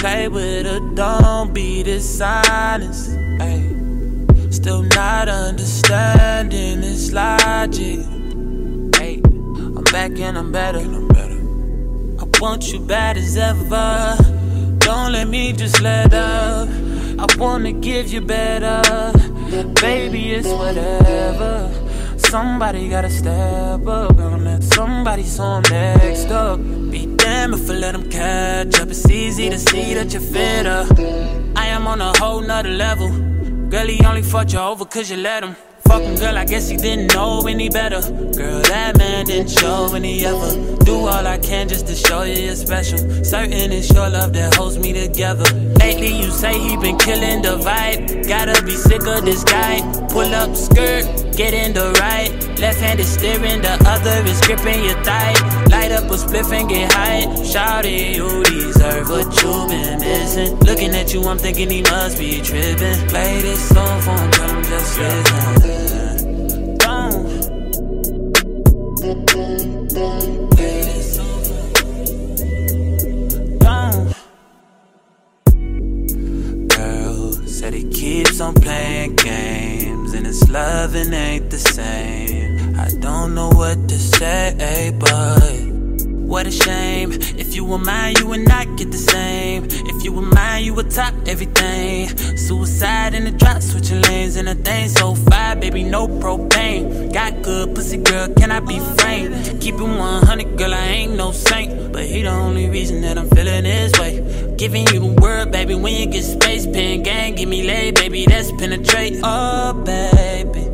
play with her, don't be dishonest. Ay. Still not understanding this logic. Ay. I'm back and I'm better. I want you bad as ever. Don't let me just let up. I wanna give you better. Baby, it's whatever. Somebody gotta step up on that. Somebody saw him next up. Be damn if I let him catch up. It's easy to see that you're fitter. I am on a whole nother level. Girl, he only fucked you over cause you let him. Fucking girl, I guess he didn't know any better. Girl, that man didn't show any ever. Do all I can just to show you you're special. Certain it's your love that holds me together. Lately you say he been killing the vibe. Gotta be sick of this guy. Pull up skirt, get in the right. Left hand is steering, the other is gripping your thigh. Light up a spliff and get high. Shawty, you deserve what you been missing. Looking at you, I'm thinking he must be tripping. Play this song for him, tell him just listen. Girl said he keeps on playing games and his loving ain't the same. I don't know what to say, but what a shame. If you were mine, you would not get the same. If you were mine, you would top everything. Suicide in the drop, switching lanes and a thing so fire, baby, no propane. Got good pussy, girl, can I be framed? Keep it 100, girl, I ain't no saint. But he the only reason that I'm feeling this way. Giving you the word, baby, when you get space. Pen gang, give me lay, baby, let's penetrate. Oh, baby.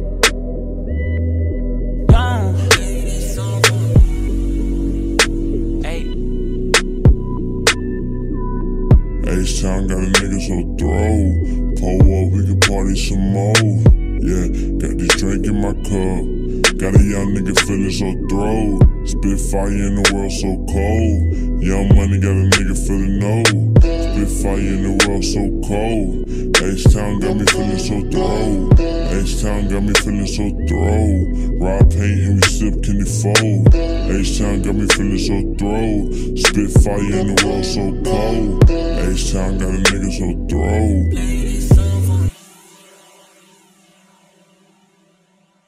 H-Town got a nigga so throw. Pull up, we can party some more. Yeah, got this drink in my cup. Got a young nigga feeling so throw. Spit fire in the world so cold. Young money got a nigga feeling no. Spit fire in the world so cold. H-Town got me feeling so throw. H-Town got me feeling so throw. Raw paint and we sip candy fold. H-Town got me feeling so throw. Spit fire in the world so cold. H-Town got a nigga so throw.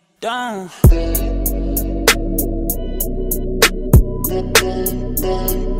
Don't